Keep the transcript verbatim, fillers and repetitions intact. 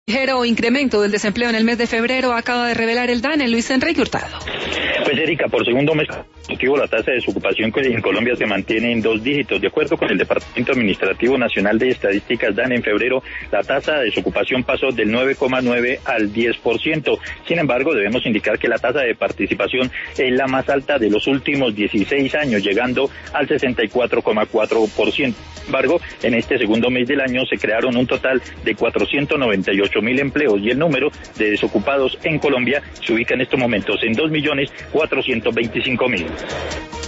Ligero incremento del desempleo en el mes de febrero acaba de revelar el DANE. Luis Enrique Hurtado. Pues Erika, por segundo mes consecutivo la tasa de desocupación en Colombia se mantiene en dos dígitos. De acuerdo con el Departamento Administrativo Nacional de Estadísticas DANE, en febrero la tasa de desocupación pasó del nueve coma nueve al diez por ciento. Sin embargo, debemos indicar que la tasa de participación es la más alta de los últimos dieciséis años, llegando al sesenta y cuatro coma cuatro por ciento. Sin embargo, en este segundo mes del año se crearon un total de cuatrocientos noventa y ocho mil empleos y el número de desocupados en Colombia se ubica en estos momentos en dos millones cuatrocientos veinticinco mil.